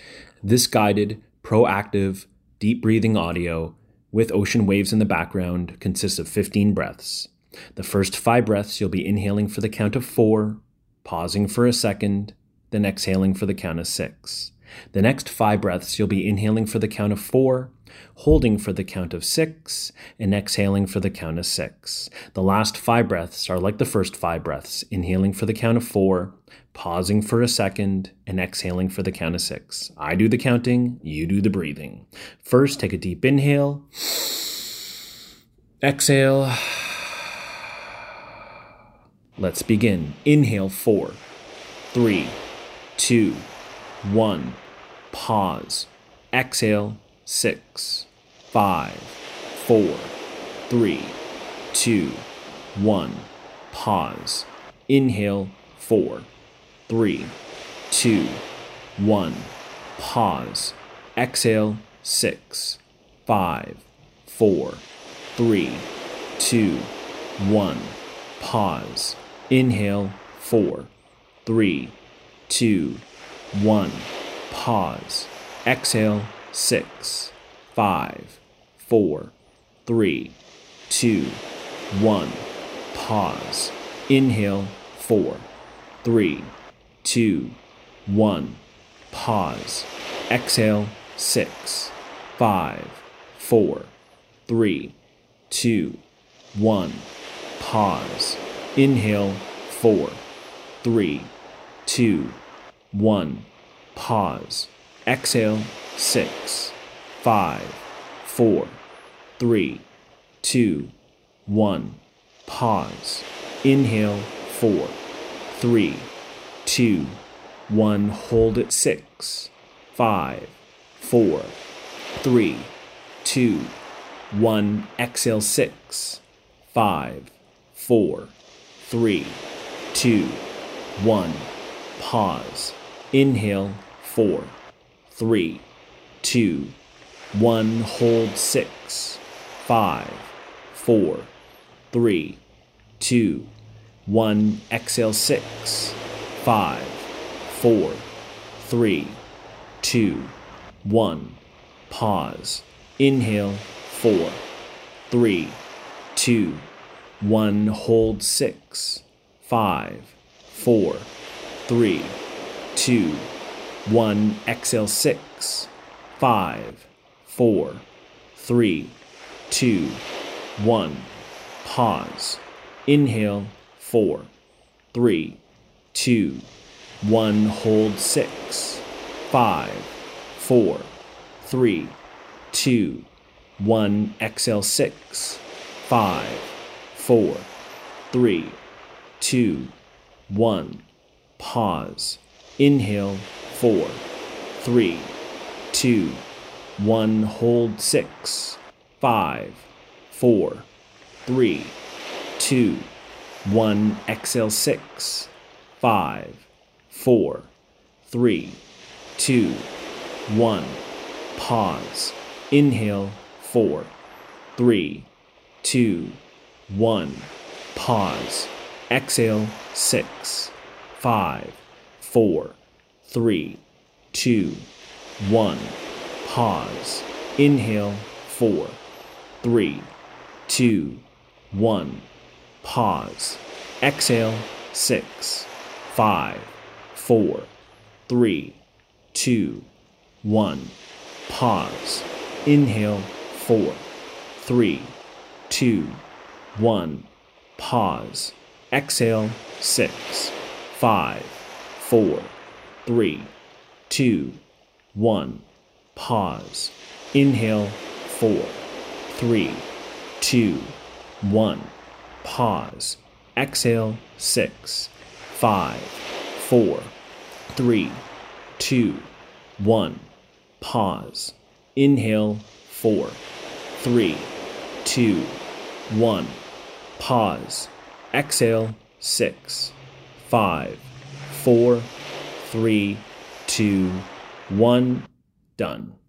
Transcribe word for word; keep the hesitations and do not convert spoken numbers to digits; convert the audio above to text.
This guided, proactive, deep breathing audio with ocean waves in the background consists of fifteen breaths. The first five breaths you'll be inhaling for the count of four, pausing for a second, then exhaling for the count of six. The next five breaths you'll be inhaling for the count of four, holding for the count of six, and exhaling for the count of six. The last five breaths are like the first five breaths, inhaling for the count of four, pausing for a second, and exhaling for the count of six. I do the counting, you do the breathing. First, take a deep inhale, exhale. Let's begin. Inhale, four, three, two, one. Pause. Exhale, six, five, four, three, two, one. Pause. Inhale, four, three, two, one. Pause. Exhale, six, five, four, three, two, one. Pause. Inhale, four, three, two, one. Pause. Exhale, six, five, four, three, two, one. Pause. Inhale, four, three, two, one. Pause. Exhale, six, five, four, three, two, one. Pause. Inhale, four, three, two, one. Pause. Exhale, six, five, four, three, two, one. Pause. Inhale, four, three, two, one. Hold at six, five, four, three, two, one. Exhale, six, five, four, three, two, one. Pause. Inhale, four, three, two, one. Hold six, five, four, three, two, one. Exhale, six, five, four, three, two, one. Pause. Inhale, four, three, two, one. Hold six, five, four, three, two, one. Exhale, six, five, four, three, two, one. Pause. Inhale, four, three, two, one. Hold six, five, four, three, two, one. Exhale, six, five, four, three, two, one. Pause. Inhale, four, three, two, one. Hold six, five, four, three, two, one. Exhale, six, five, four, three, two, one. Pause. Inhale, four, three, two, one. Pause. Exhale, six, five, four, three, two, one. Pause. Inhale, four, three, two, one. Pause. Exhale, six, five, four, three, two, one. Pause. Inhale, four, three, two, one. Pause. Exhale, six, five, four, three, two, one. Pause. Inhale, four, three, two, one. Pause. Exhale, six, five, four, three, two, one. Pause. Inhale, four, three, two, one. Pause. Exhale, six, five, four, three, two, one. Done.